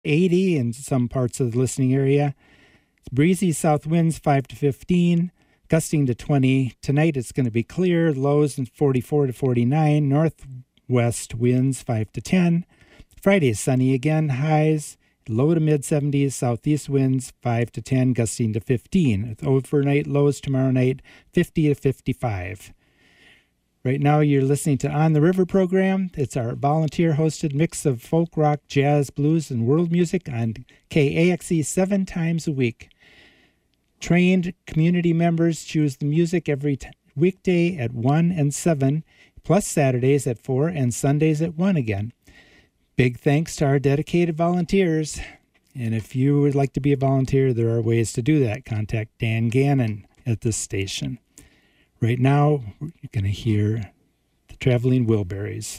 80 in some parts of the listening area. Breezy south winds 5 to 15, gusting to 20. Tonight it's going to be clear, lows 44 to 49, northwest winds 5 to 10. Friday is sunny again, highs low to mid 70s, southeast winds 5 to 10, gusting to 15. Overnight lows tomorrow night 50 to 55. Right now you're listening to On the River program. It's our volunteer-hosted mix of folk, rock, jazz, blues, and world music on KAXE 7 times a week. Trained community members choose the music every weekday at 1 and 7, plus Saturdays at 4 and Sundays at 1 again. Big thanks to our dedicated volunteers. And if you would like to be a volunteer, there are ways to do that. Contact Dan Gannon at this station. Right now, you're going to hear the Traveling Wilburys.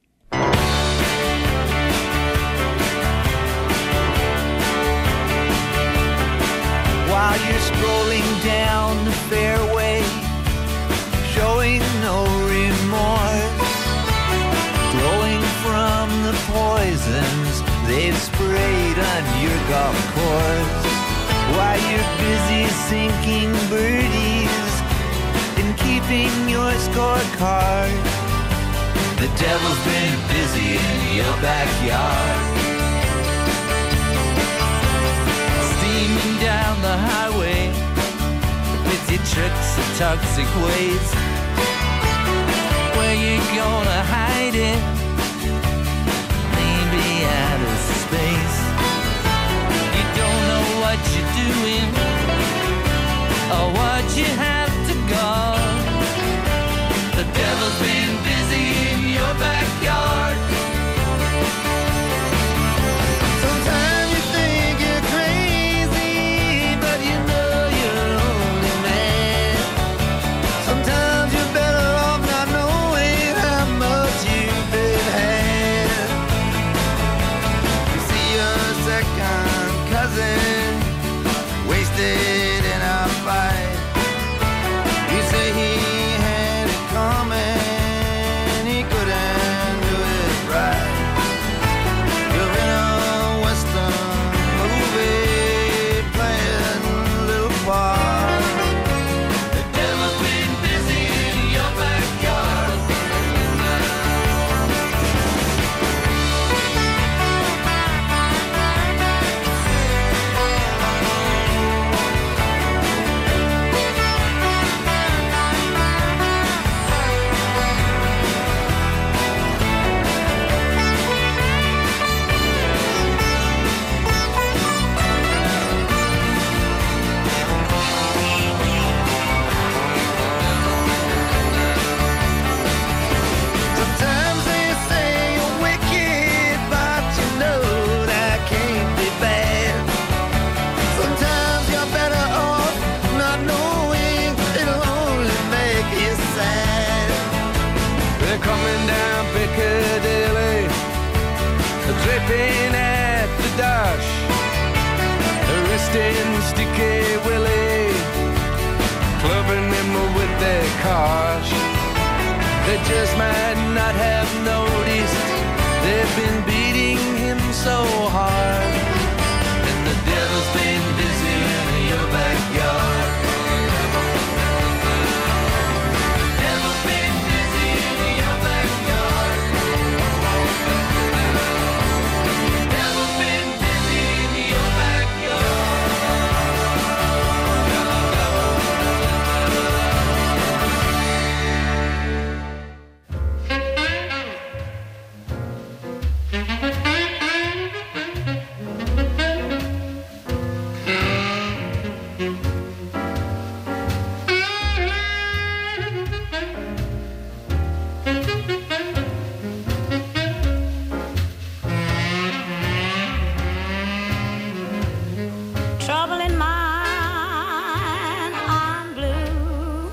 While you're strolling down the fairway, showing no remorse, glowing from the poisons they've sprayed on your golf course. While you're busy sinking birdies and keeping your scorecard, the devil's been busy in your backyard. Steaming down the highway with your tricks and toxic ways. Where you gonna hide it? Maybe out of space. You don't know what you're doing or what you have to go. The devil's been busy in your backyard. Sometimes you think you're crazy, but you know you're only mad. Sometimes you're better off not knowing how much you've been had. You see your second cousin wasted in a fight. You say he had it coming, he couldn't do it right. You're in a western movie playing a little part. The devil's been busy in your backyard. Sometimes they say you're wicked, but you know that can't be bad. Sometimes you're better off not knowing, it'll only make you sad. They're coming down Piccadilly, dripping at the dash, arresting Sticky Willie, clubbing him with their cars. They just might not have noticed they've been beating him so hard. And the devil's been busy in your backyard. Devil's been busy in your backyard. Devil's been busy in your backyard. Trouble in mine, I'm blue,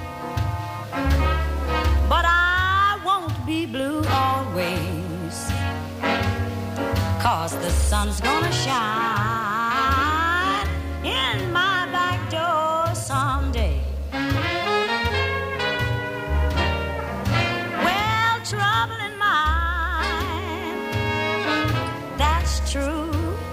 but I won't be blue always, 'cause the sun's gonna shine in my back door someday. Well, trouble in mine, that's true,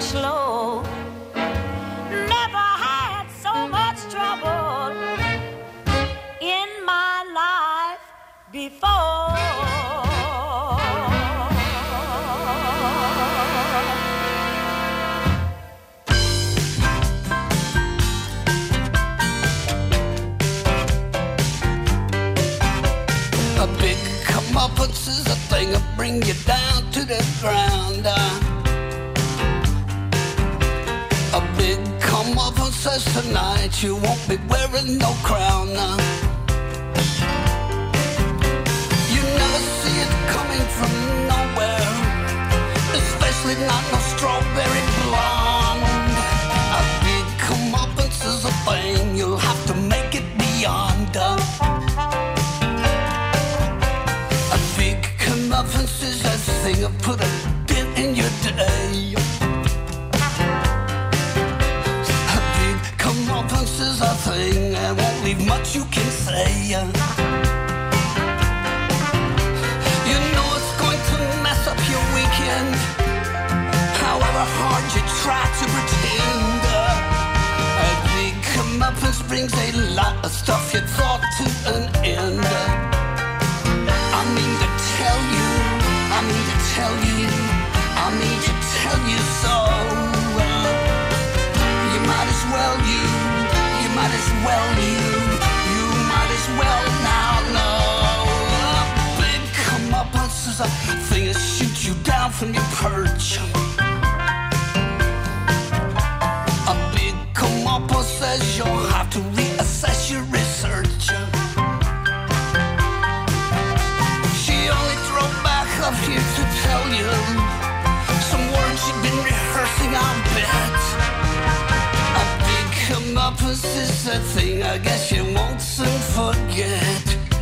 slow. Never had so much trouble in my life before. A big comeuppance is a thing that bring you down to the ground. A big comeuppance says tonight you won't be wearing no crown. You never see it coming from nowhere, especially not no strawberry blonde. A big comeuppance is a thing you'll have to make it beyond. Comeuppance is that thing that put a dent in your day. A big comeuppance is a thing that won't leave much you can say. You know it's going to mess up your weekend, however hard you try to pretend. A big comeuppance brings a lot of stuff you thought to an end. I mean to tell you so. You might as well now know. A big comeuppance is a thing that shoots you down from your perch. A big comeuppance says you'll have to reassess your research. Up here to tell you some words you've been rehearsing, I'll bet. A big comeuppance is a thing I guess you won't soon forget.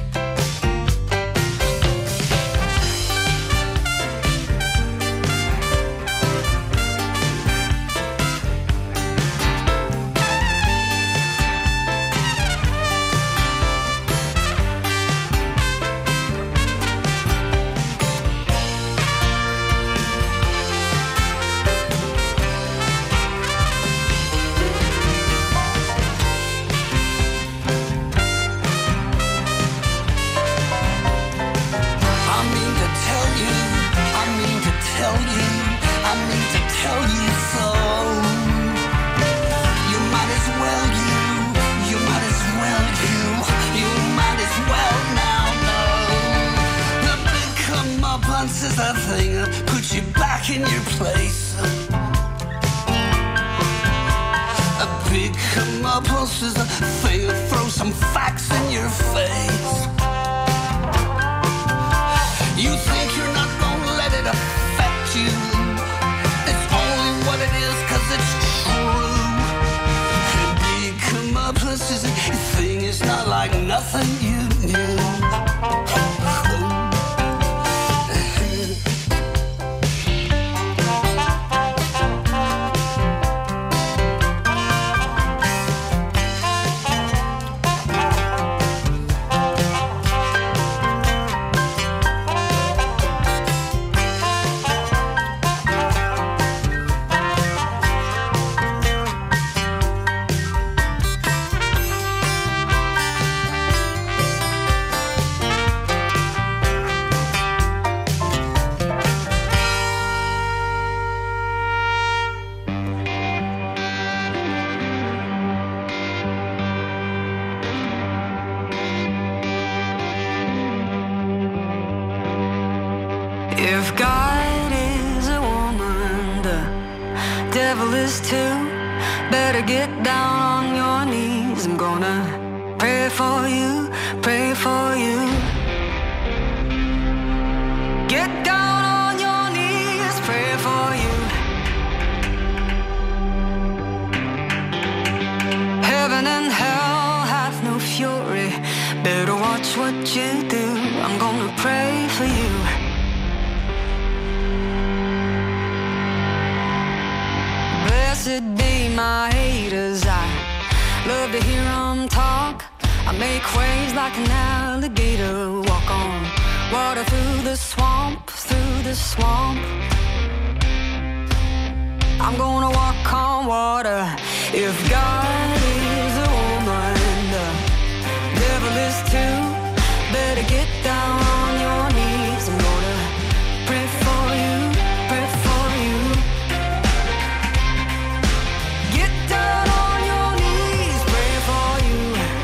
Is that thing that puts you back in your place. A big comeuppance is a thing that throws some facts in your face. You think you're not gonna let it affect you. It's only what it is, 'cause it's true. A big comeuppance is a thing, it's not like nothing you knew. If God is a woman, the devil is too. Better get down on your knees. I'm gonna pray for you, pray for you. Get down on your knees, pray for you. Heaven and hell hath no fury. Better watch what you do. I'm gonna pray for you. Blessed be my haters, I love to hear them talk. I make waves like an alligator, walk on water through the swamp, through the swamp. I'm gonna walk on water. If God is a woman, the devil is too. Better get down on your knees. I'm gonna pray for you, pray for you. Get down on your knees, pray for you.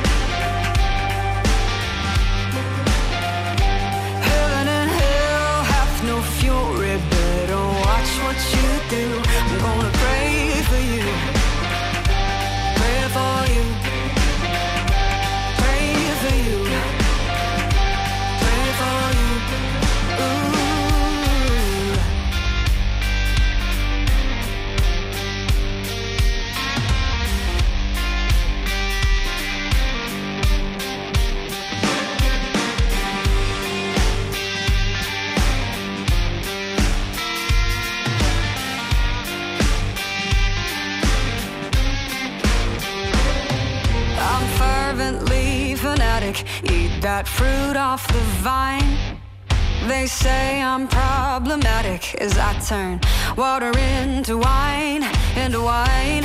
Heaven and hell have no fury. Better watch what you do. I'm gonna pray for you, pray for you, pray for you, pray for you. Ooh. I'm fervently fanatic. Eat that fruit off the vine. They say I'm problematic as I turn water into wine, into wine.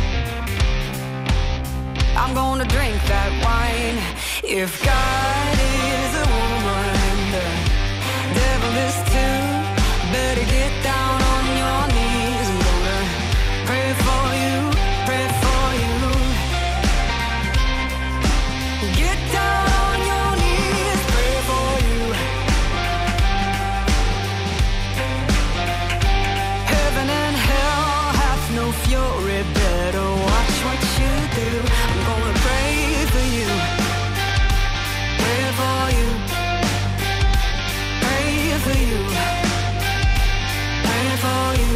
I'm gonna drink that wine. If God is a woman, the devil is too. Better get down on your knees. I'm gonna pray for you, pray for you. Get down on your knees, pray for you. Heaven and hell hath no fury. Better watch what you do. I'm gonna pray for you, pray for you, pray for you, pray for you,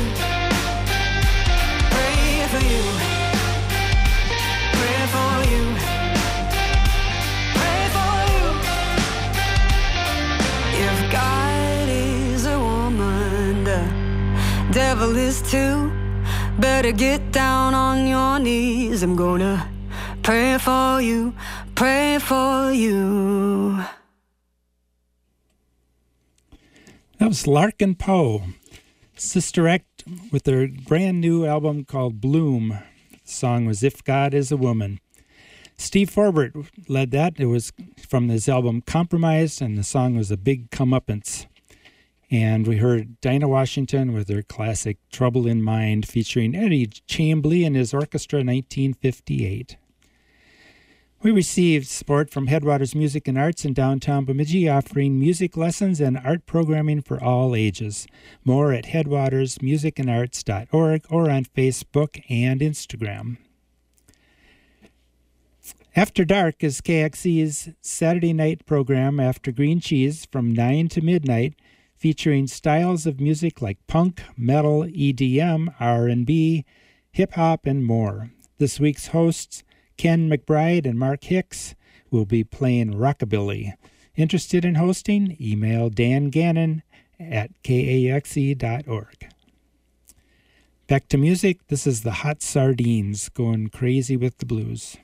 pray for you, pray for you. Pray for you. If God is a woman, the devil is too. Better get down on your knees. I'm gonna pray for you, pray for you. That was Larkin Poe, Sister Act, with their brand new album called Bloom. The song was If God is a Woman. Steve Forbert led that. It was from his album Compromised, and the song was A Big Comeuppance. And we heard Dinah Washington with her classic Trouble in Mind, featuring Eddie Chambly and his orchestra, 1958. We received support from Headwaters Music and Arts in downtown Bemidji, offering music lessons and art programming for all ages. More at headwatersmusicandarts.org or on Facebook and Instagram. After Dark is KXC's Saturday night program after Green Cheese from 9 to midnight, featuring styles of music like punk, metal, EDM, R&B, hip-hop, and more. This week's hosts, Ken McBride and Mark Hicks, will be playing rockabilly. Interested in hosting? Email Dan Gannon at kaxe.org. Back to music. This is the Hot Sardines going crazy with the blues.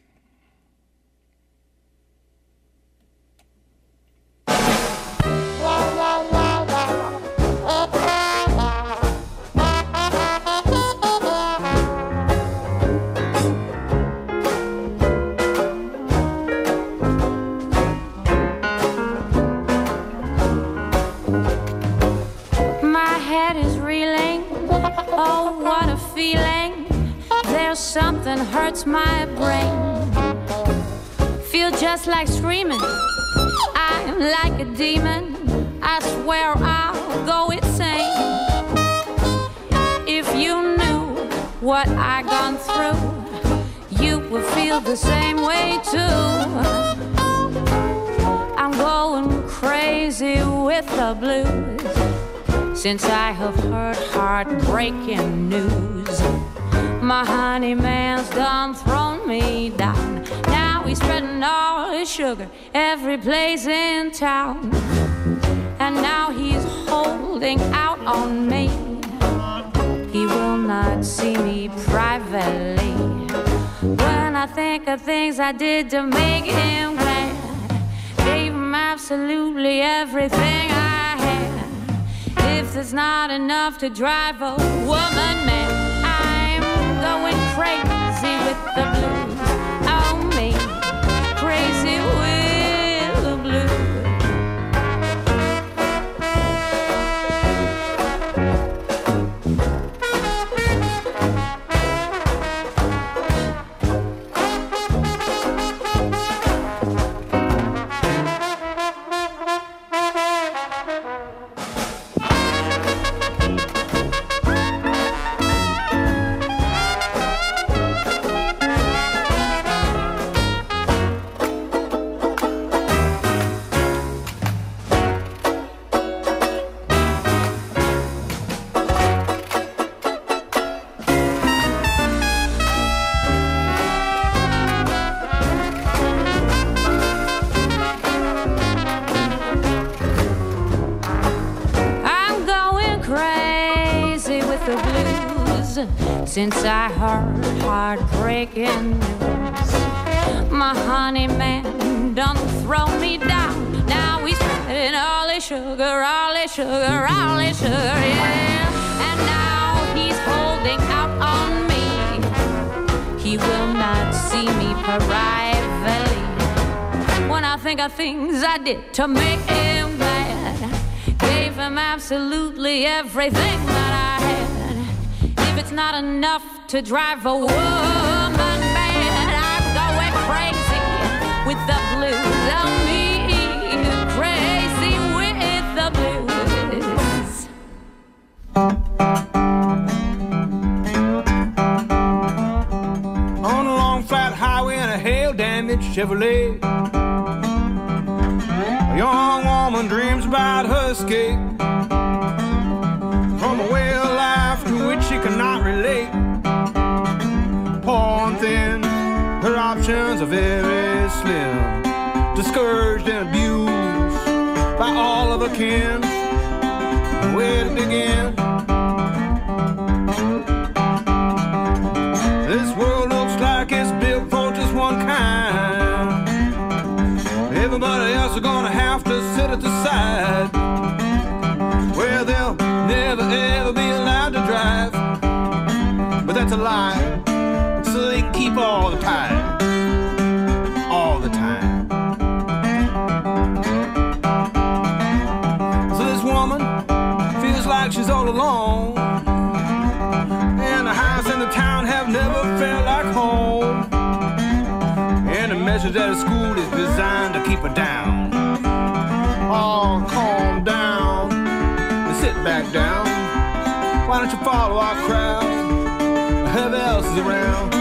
Oh, what a feeling. There's something hurts my brain. Feel just like screaming. I'm like a demon. I swear I'll go insane. If you knew what I gone through, you would feel the same way too. I'm going crazy with the blues since I have heard heartbreaking news. My honey man's done thrown me down. Now he's spreading all his sugar every place in town. And now he's holding out on me. He will not see me privately. When I think of things I did to make him glad, gave him absolutely everything I had. If there's not enough to drive a woman mad, I with the blues. Oh, me, crazy with the blues. Since I heard heartbreaking news, my honey man done thrown me down. Now he's spending all his sugar, all his sugar, all his sugar, yeah. And now he's holding out on me. He will not see me privately. When I think of things I did to make him glad, gave him absolutely everything that I had. If it's not enough to drive a woman mad, I'm going crazy with the blues. Oh, me, crazy with the blues. On a long flat highway in a hail-damaged Chevrolet, a young woman dreams about her escape from a way of life to which she cannot relate. Poor and thin, her options are very slim. Discouraged and abused by all of her kin. Where to begin? This world looks like it's built for just one kind. Everybody else is gonna have to sit at the side, where they'll never ever be allowed to drive. But that's a lie, so they can keep all the time, all the time. So this woman feels like she's all alone, and the house and the town have never felt like home. And the message at the school is designed to keep her down. Oh, calm down, sit back down. Why don't you follow our crowd? Whoever else is around.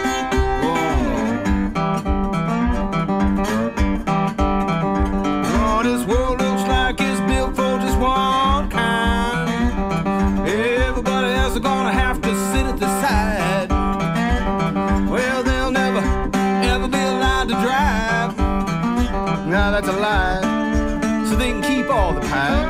Oh, this world looks like it's built for just one kind. Everybody else is gonna have to sit at the side. Well, they'll never, ever be allowed to drive. Now that's a lie, so they can keep all the pie.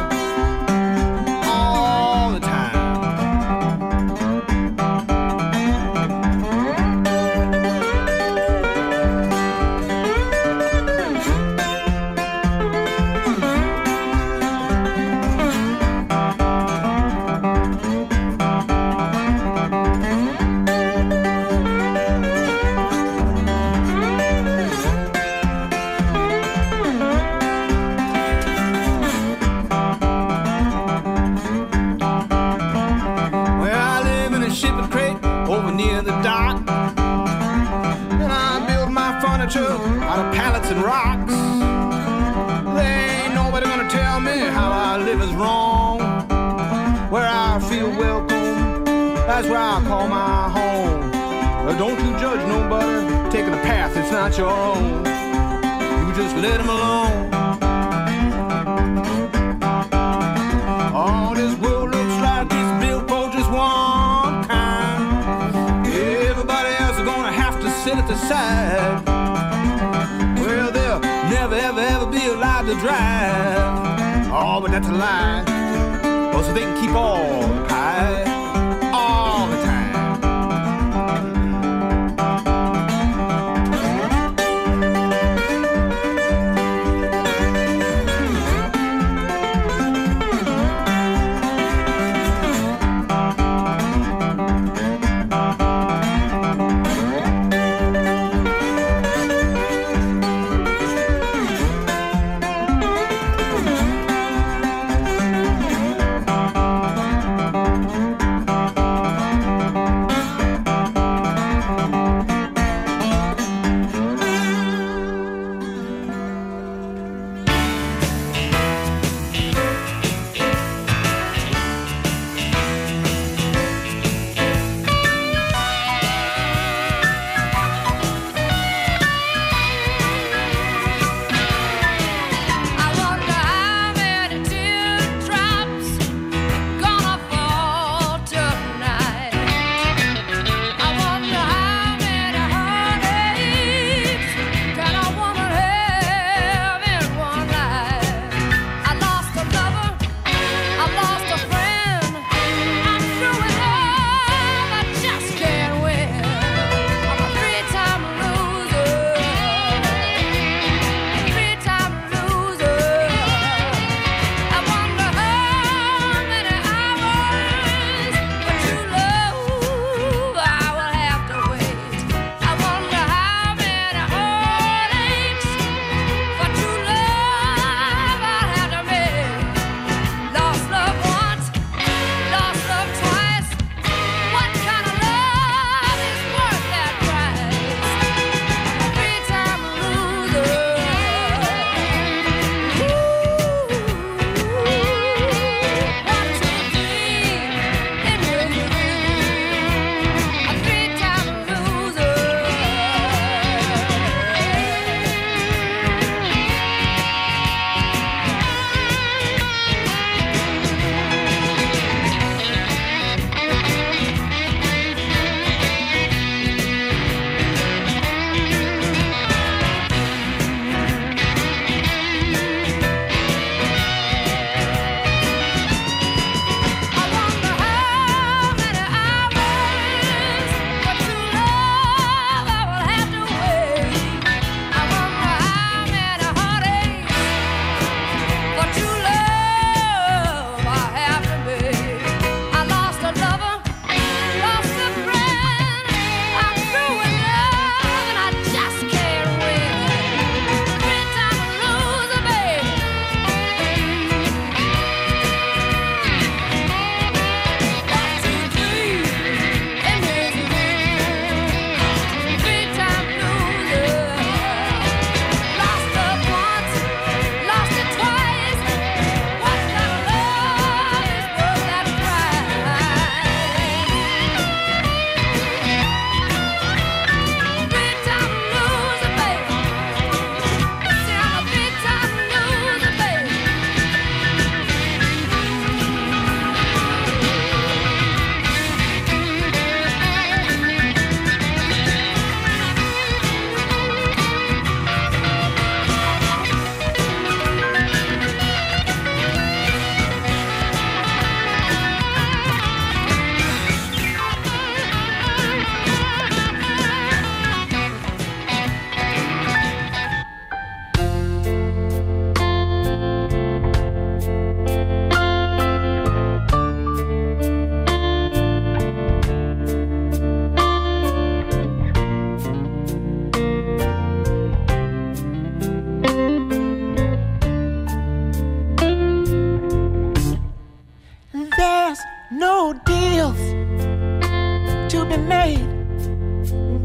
Out of pallets and rocks. There ain't nobody gonna tell me how I live is wrong. Where I feel welcome, that's where I call my home. Don't you judge nobody taking a path that's not your own. You just let them alone. Oh, this world looks like it's built for just one kind. Everybody else is gonna have to sit at the side. Never, ever, ever be allowed to drive. Oh, but that's a lie. Oh, so they can keep all the pie all the time.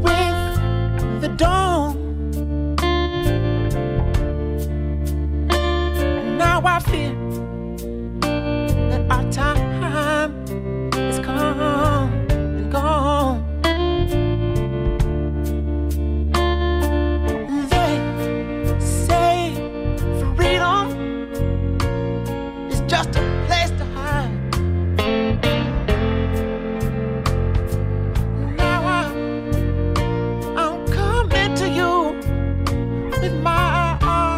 with the dawn. Now I feel that our time is come and gone. They say freedom is just a place to hide. Now I'm coming to you with my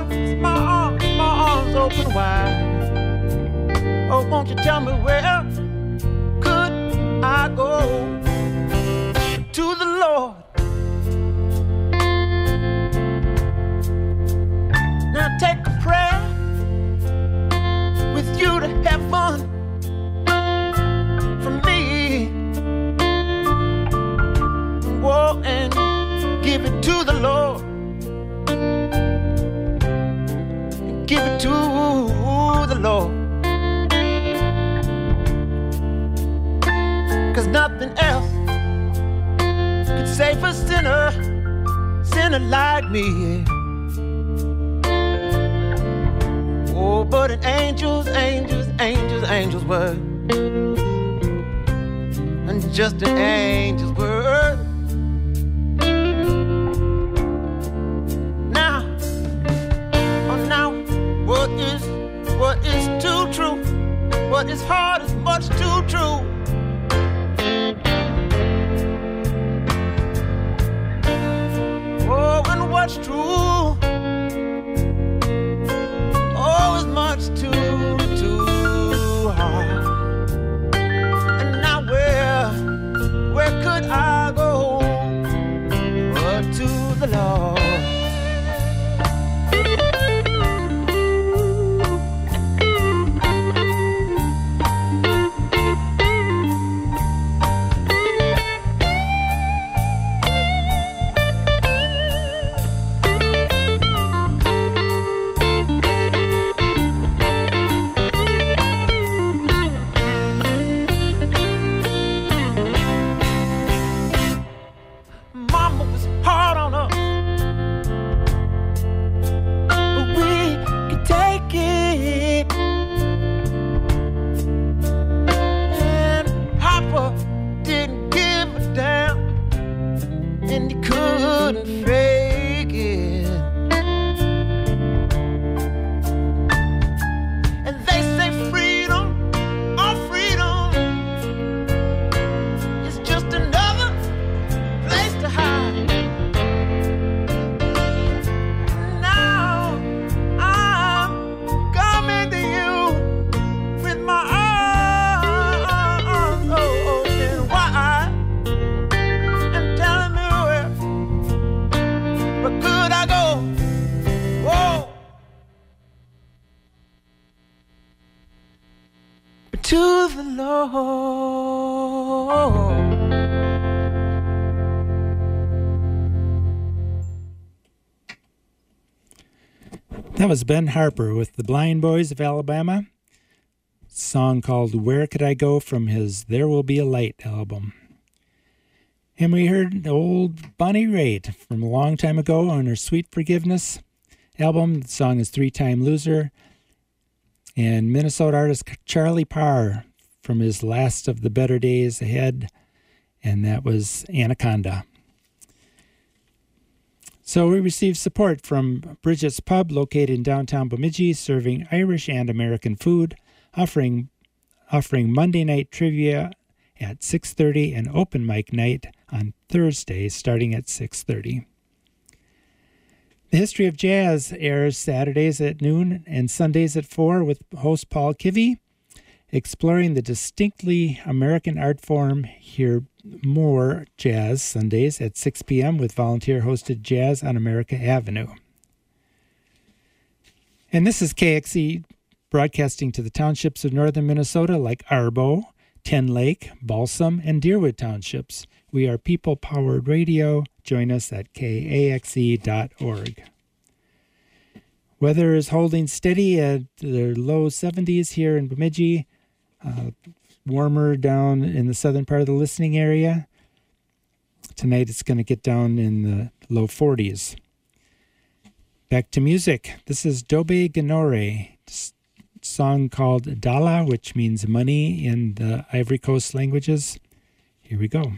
arms open wide. Oh, won't you tell me where could I go? To the Lord. Now take a prayer with you to heaven from me. Go and give it to the Lord. Give it to the Lord. 'Cause nothing else could save a sinner like me. Oh, but an angel's word, and just an angel's word. Now, what is too true? What is hard is much too true. Oh, and what's true? Oh, is much too hard. And now where could I go but to the Lord? Mama was hard on us, but we could take it. And Papa didn't give a damn, and he couldn't fake it. And they say freedom, our freedom, is just another place to hide. Now I'm coming to you with my arms open wide and telling me where could I go? Whoa, to the Lord. That was Ben Harper with the Blind Boys of Alabama, song called Where Could I Go from his There Will Be a Light album. And we heard old Bonnie Raitt from a long time ago on her Sweet Forgiveness album. The song is Three-Time Loser. And Minnesota artist Charlie Parr from his Last of the Better Days Ahead, and that was Anaconda. So we received support from Bridget's Pub, located in downtown Bemidji, serving Irish and American food, offering Monday night trivia at 6:30 and open mic night on Thursday starting at 6:30. The History of Jazz airs Saturdays at noon and Sundays at 4 with host Paul Kivy, exploring the distinctly American art form. Hear more jazz Sundays at 6 p.m. with volunteer-hosted Jazz on America Avenue. And this is KXE broadcasting to the townships of northern Minnesota like Arbo, Ten Lake, Balsam, and Deerwood townships. We are people-powered radio. Join us at kaxe.org. Weather is holding steady at the low 70s here in Bemidji. Warmer down in the southern part of the listening area. Tonight it's going to get down in the low 40s. Back to music. This is Dobe Ganore, song called Dala, which means money in the Ivory Coast languages. Here we go.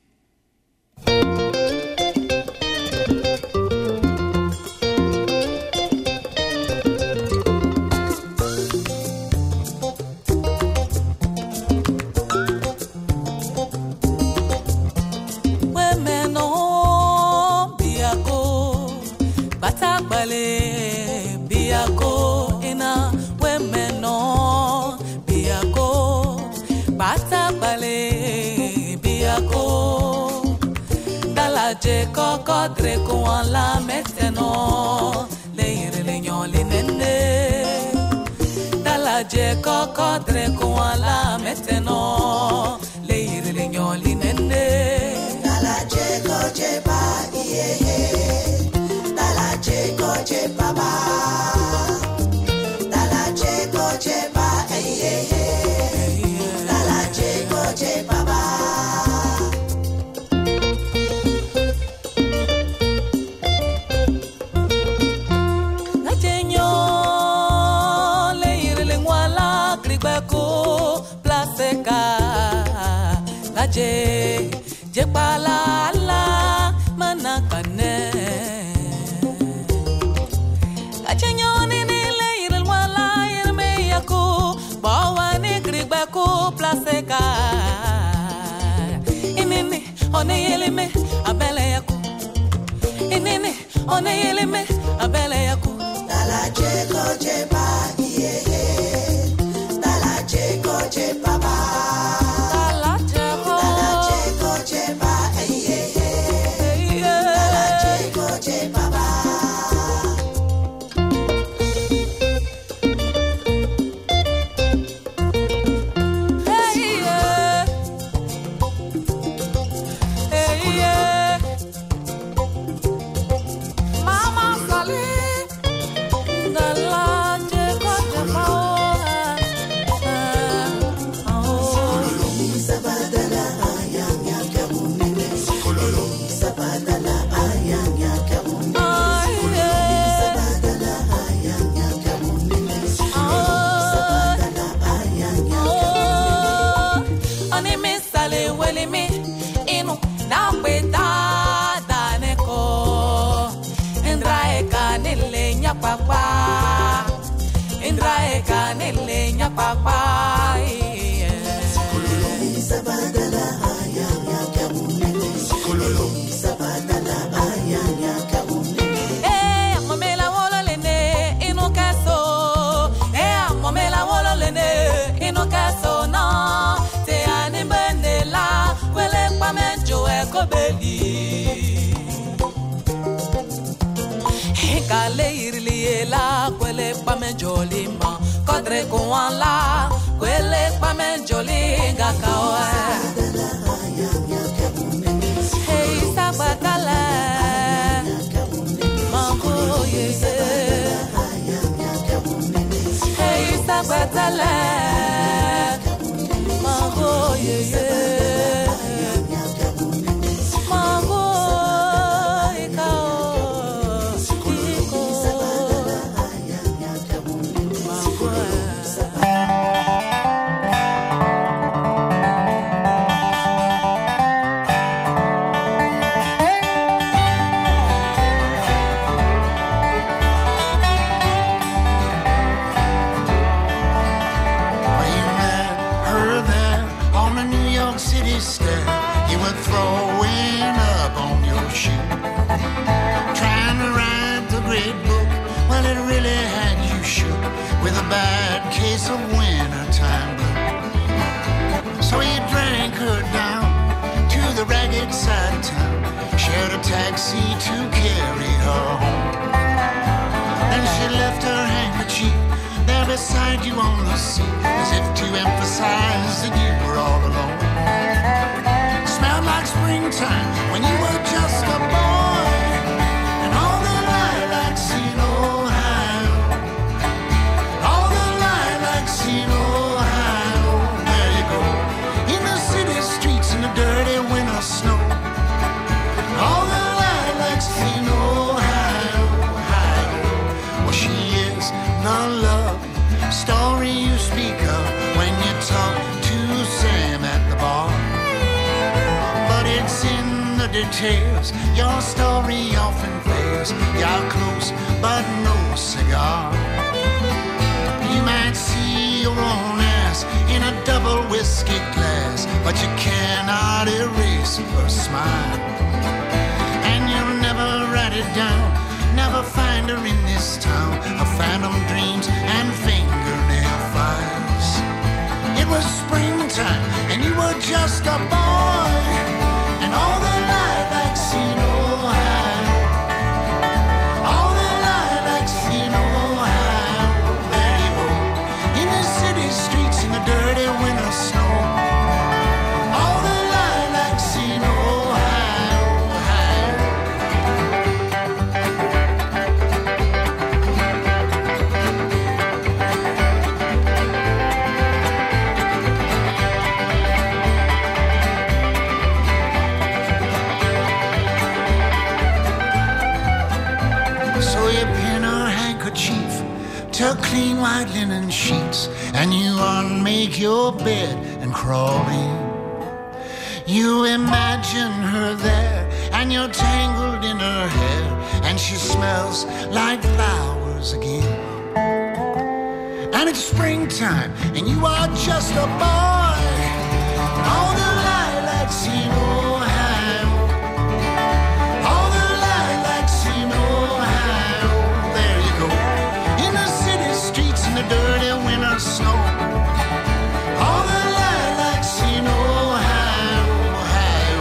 Je koko dre ko la meteno le yire le nyoli nene dala je koko dre ko la meteno le yire le nyoli nene dala je ko je ba ye dala je ko je baba dala je ko je ba ye dala je ko je baba je pala la manakane achanyoni ni leir wala irme yako bawani gribako plaseka inini one yelime abele yako inini one yelime abele yako dala je ko je ba ye dala je ko je baba Jolima, Codre Guala, Quelle Pame Jolinga Kawa. Hey, Sabatala, Mambo, yes. Hey, Sabatala, Mambo, yes. Taxi to carry her home. Then she left her handkerchief there beside you on the seat, as if to emphasize that you were all alone. Smelled like springtime when you were just a boy, and all the lilacs in Ohio, all the lilacs in Ohio. There you go, in the city streets in the dirty winter snow. fairy tales, your story often fails. You're close, but no cigar. You might see your own ass in a double whiskey glass, but you cannot erase her smile. And you'll never write it down, never find her in this town of phantom dreams and fingernail files. It was springtime and you were just a boy, and all the lilacs in Ohio, all the lilacs in Ohio. There you go, in the city streets in the dirty winter snow. All the lilacs in Ohio, Ohio. So you pin her handkerchief to clean white linen sheets, and you unmake your bed and crawl in. You imagine her there, and you're tangled in her hair, and she smells like flowers again. And it's springtime, and you are just a boy. All the lilacs in Ohio, all the lilacs in Ohio. There you go, in the city streets in the dirty winter snow. All the lilacs in Ohio, Ohio.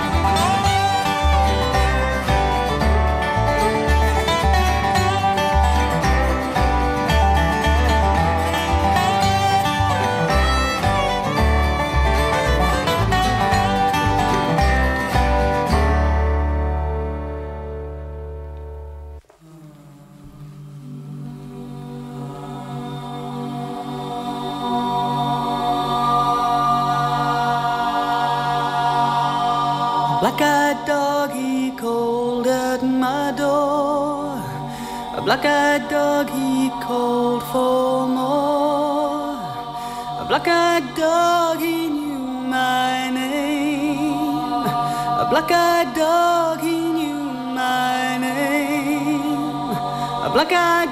Black-eyed dog, he called at my door. A black-eyed dog, he called for more. A black-eyed dog, he knew my name. A black-eyed dog, he knew my name. A black-eyed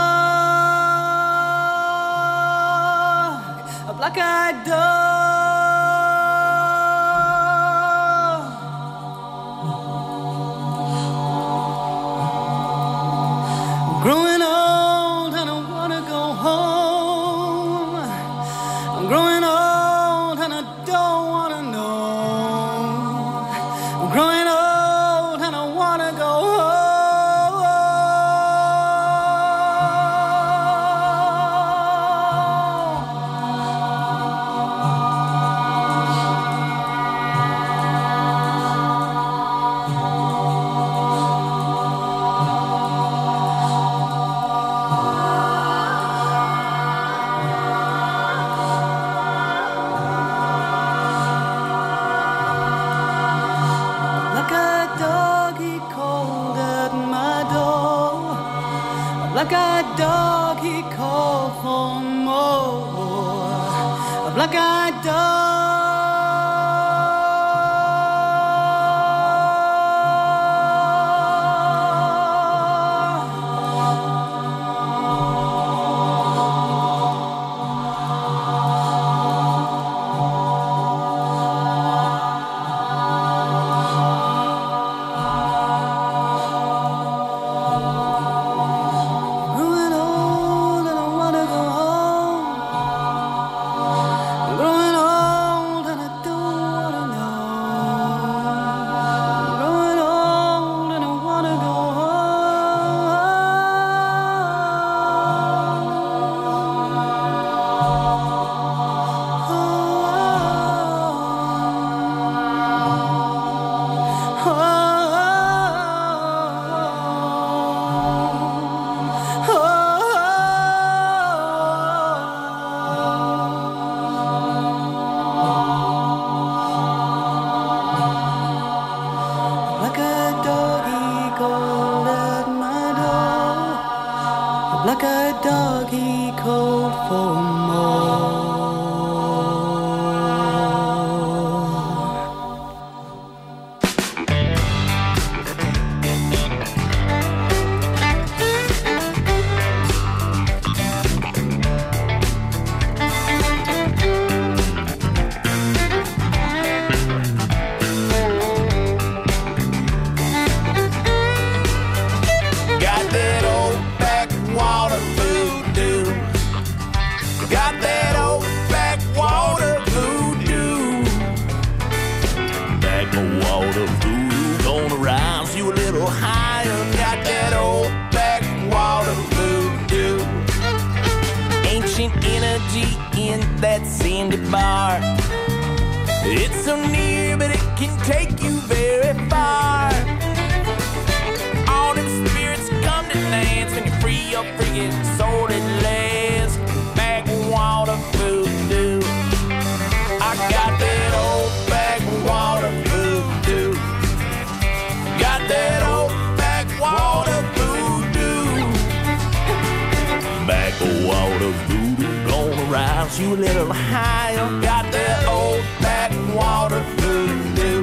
dog, a black-eyed dog. Growing old and I wanna go home. I'm growing old and I don't wanna know. I'm growing old and I wanna go black-eyed dog, he called for more. A black-eyed growing old and I wanna go home. I'm growing old. higher. Got that old backwater voodoo. Ancient energy in that sandy bar. It's so near, but it can take you very far. All them spirits come to dance when you free your freaking soul at last. Backwater voodoo. I got that old backwater voodoo. Got that old backwater voodoo. Backwater voodoo gonna rise you a little higher. Got that old backwater voodoo.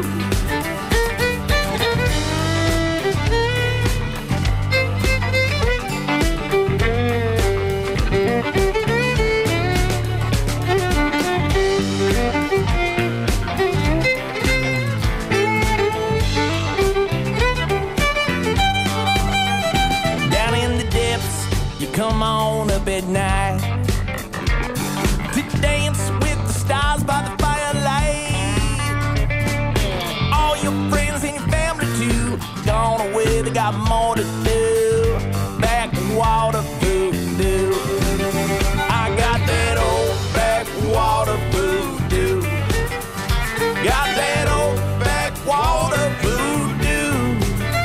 Down in the depths, you come on up at night to dance with the stars by the firelight. All your friends and your family too gone away, they got more to do. Backwater voodoo. I got that old backwater voodoo. Got that old backwater voodoo.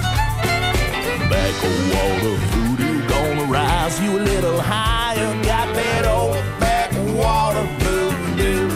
Backwater voodoo gonna rise you a little higher. Got that old backwater voodoo.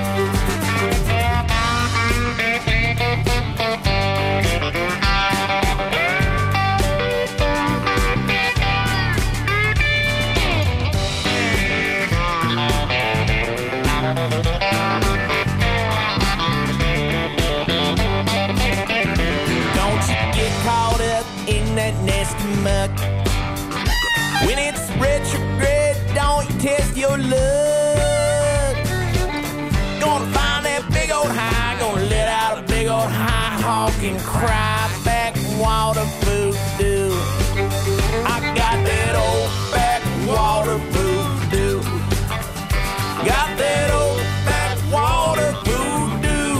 Don't you get caught up in that nasty muck. When it's retrograde, don't you test your luck. Gonna find that big old high, gonna let out a big old high honk and cry. Backwater voodoo. I got that old backwater voodoo. Got that old backwater voodoo.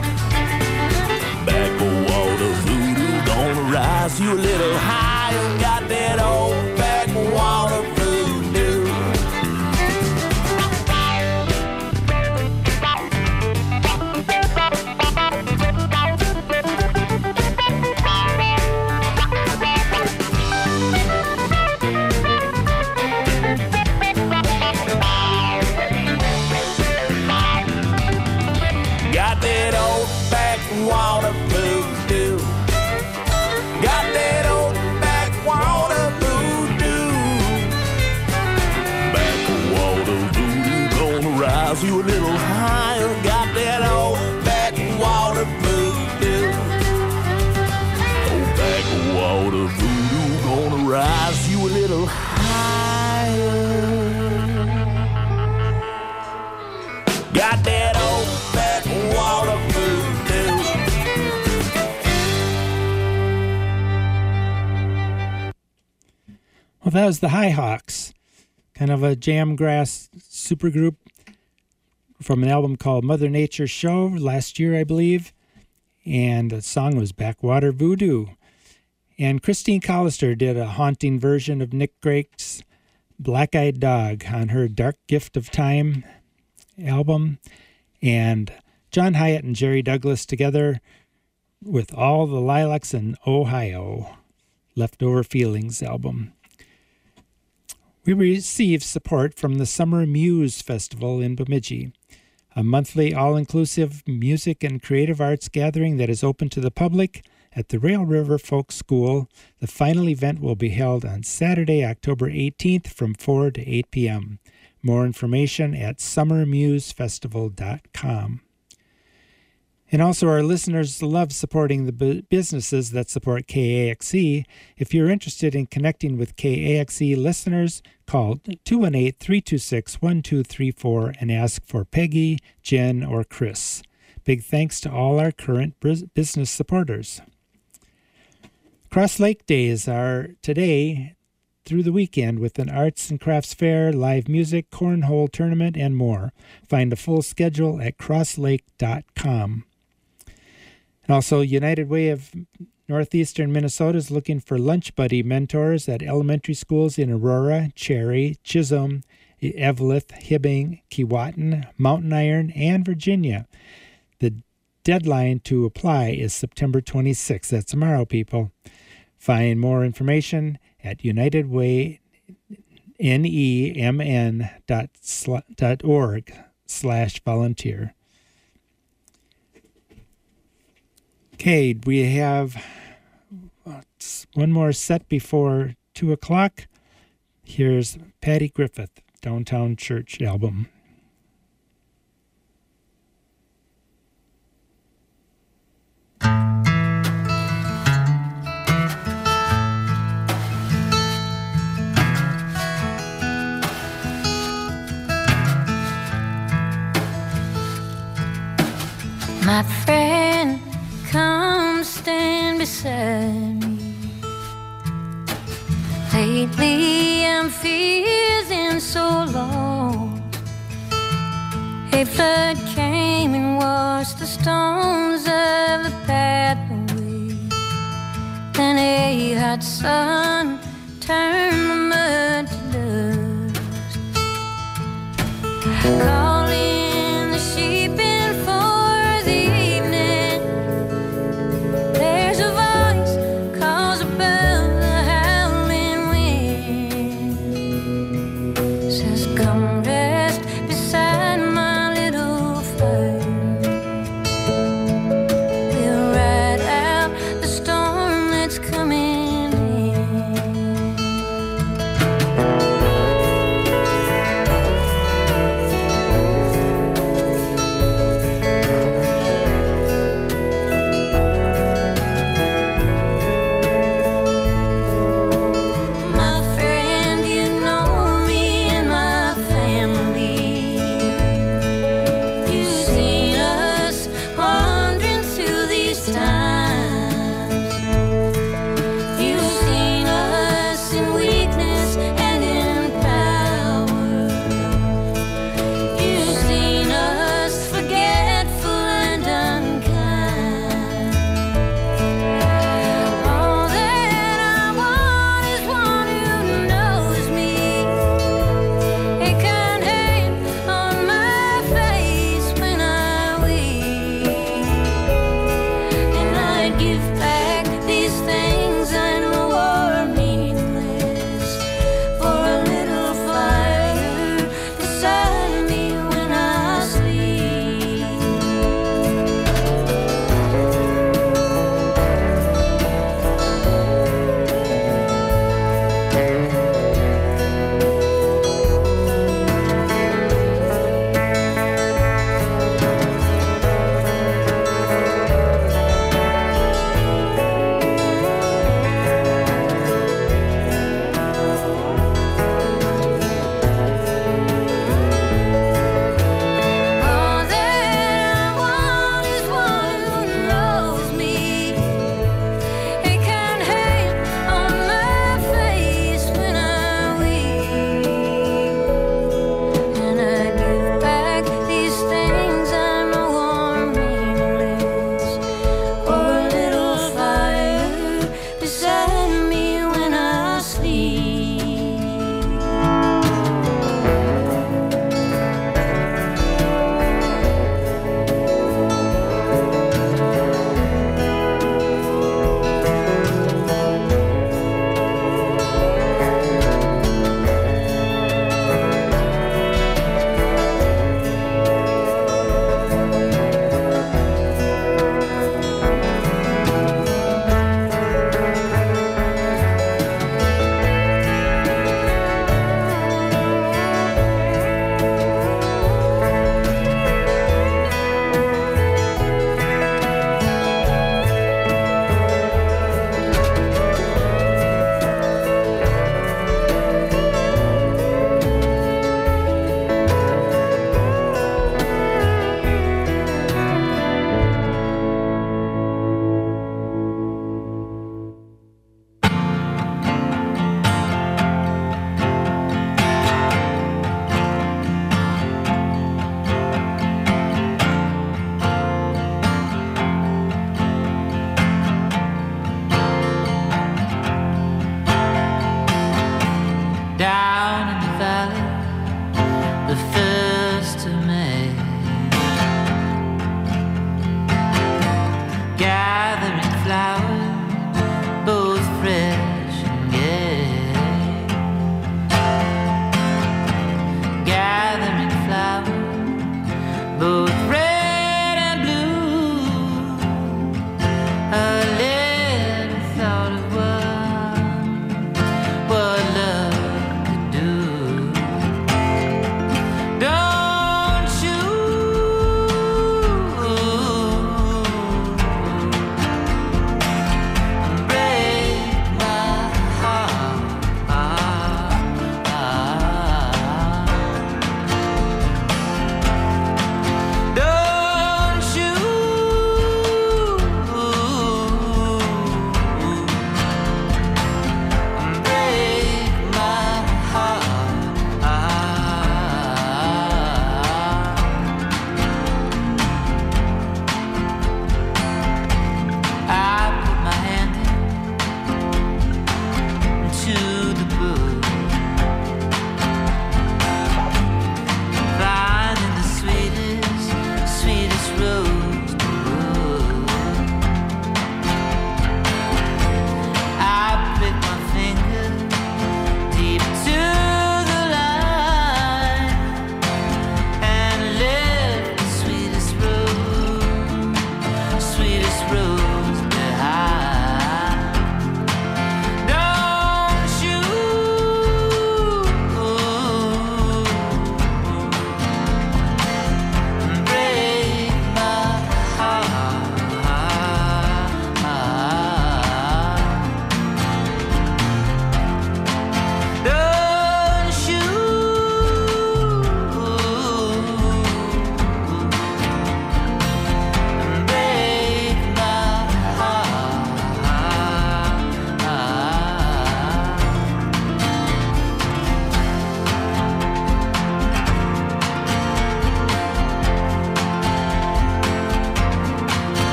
Backwater voodoo gonna rise you a little higher. Got that old backwater voodoo. Got that old backwater voodoo. Got that old backwater voodoo. Backwater voodoo gonna rise you a little higher. Got that old backwater voodoo. Old backwater voodoo gonna rise you a little higher. Got that old backwater voodoo. Well, that was the High Hawks, kind of a jamgrass supergroup from an album called Mother Nature's Show last year, I believe. And the song was Backwater Voodoo. And Christine Collister did a haunting version of Nick Drake's Black-Eyed Dog on her Dark Gift of Time album. And John Hyatt and Jerry Douglas together with All the Lilacs in Ohio, Leftover Feelings album. We received support from the Summer Muse Festival in Bemidji, a monthly all-inclusive music and creative arts gathering that is open to the public at the Rail River Folk School. The final event will be held on Saturday, October 18th from 4 to 8 p.m. More information at summermusefestival.com. And also, our listeners love supporting the businesses that support KAXE. If you're interested in connecting with KAXE listeners, call 218-326-1234 and ask for Peggy, Jen, or Chris. Big thanks to all our current business supporters. Cross Lake Days are today through the weekend with an arts and crafts fair, live music, cornhole tournament, and more. Find a full schedule at crosslake.com. And also, United Way of Northeastern Minnesota is looking for lunch buddy mentors at elementary schools in Aurora, Cherry, Chisholm, Eveleth, Hibbing, Keewatin, Mountain Iron, and Virginia. The deadline to apply is September 26th. That's tomorrow, people. Find more information at unitedwaynemn.org/volunteer. Okay, we have one more set before 2 o'clock. Here's Patty Griffith, Downtown Church album. My friend, come stand beside me. Lately I'm feeling so lost. A flood came and washed the stones of the pathway. Then a hot sun turned the mud to dust. Calling the sheep in for the evening. There's a voice calls above the howling wind. Says, come rest beside my little fire. We'll ride out the storm that's coming in.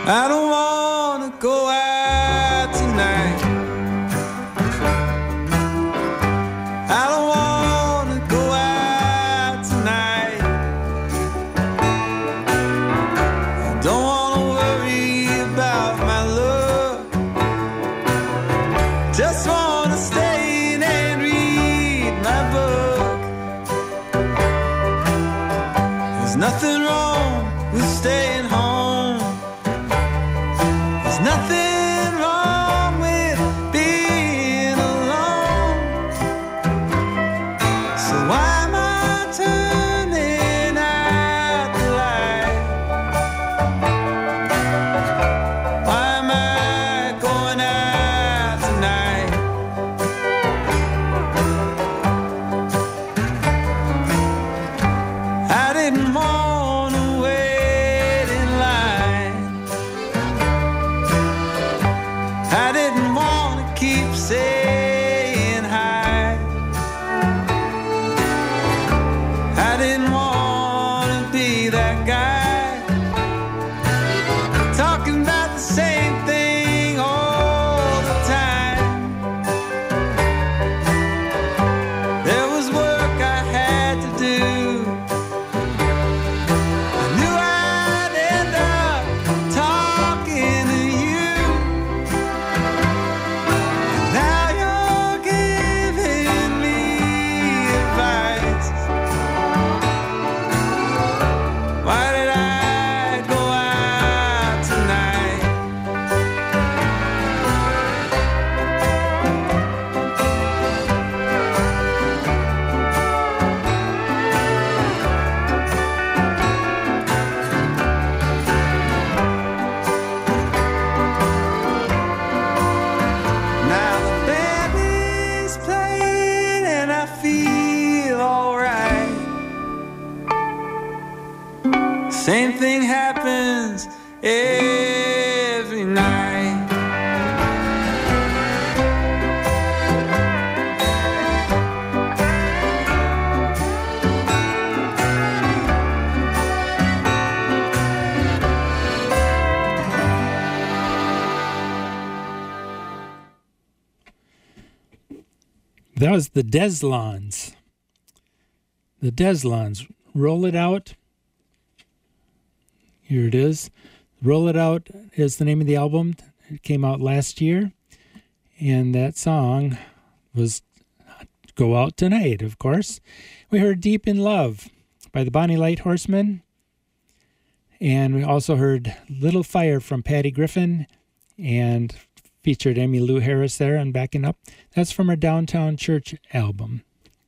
I don't wanna go out tonight. I don't wanna go out tonight. I don't wanna worry about my love. Just wanna stay in and read my book. There's nothing wrong with staying home. There's nothing wrong with being alone. So why am I turning out the light? Why am I going out tonight? I didn't want to wait in line. I didn't want to keep saying hi. I didn't want to be that guy talking about the same thing all the time. There was work I had to do. I knew I'd end up talking to you. Now you're giving me advice. Why did I go out tonight? Now the band is playing and I feel alright. Same thing happens every night. That was the Deslons. The Deslons. Roll It Out. Here it is. Roll It Out is the name of the album. It came out last year. And that song was Go Out Tonight, of course. We heard Deep in Love by the Bonnie Light Horsemen. And we also heard Little Fire from Patty Griffin and featured Emmylou Harris there and backing up. That's from her Downtown Church album.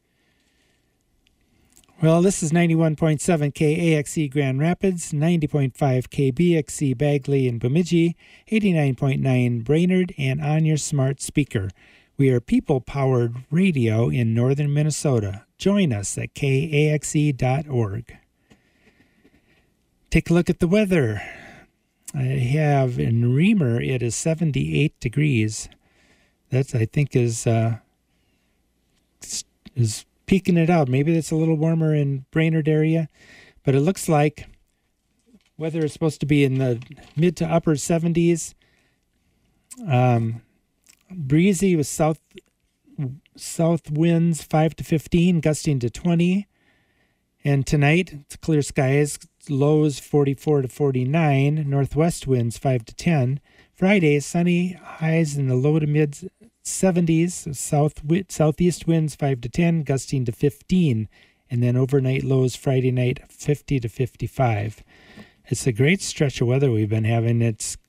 Well, this is 91.7 KAXE Grand Rapids, 90.5 KBXE Bagley and Bemidji, 89.9 Brainerd, and on your smart speaker. We are people-powered radio in northern Minnesota. Join us at kaxe.org. Take a look at the weather. I have in Reamer, it is 78 degrees. That's, I think, is peaking it out. Maybe it's a little warmer in Brainerd area, but it looks like weather is supposed to be in the mid to upper 70s. Breezy with south winds 5 to 15, gusting to 20. And tonight, it's clear skies, lows 44 to 49, northwest winds 5 to 10. Friday, sunny, highs in the low to mid 70s, southeast winds 5 to 10, gusting to 15. And then overnight lows Friday night 50 to 55. It's a great stretch of weather we've been having. It's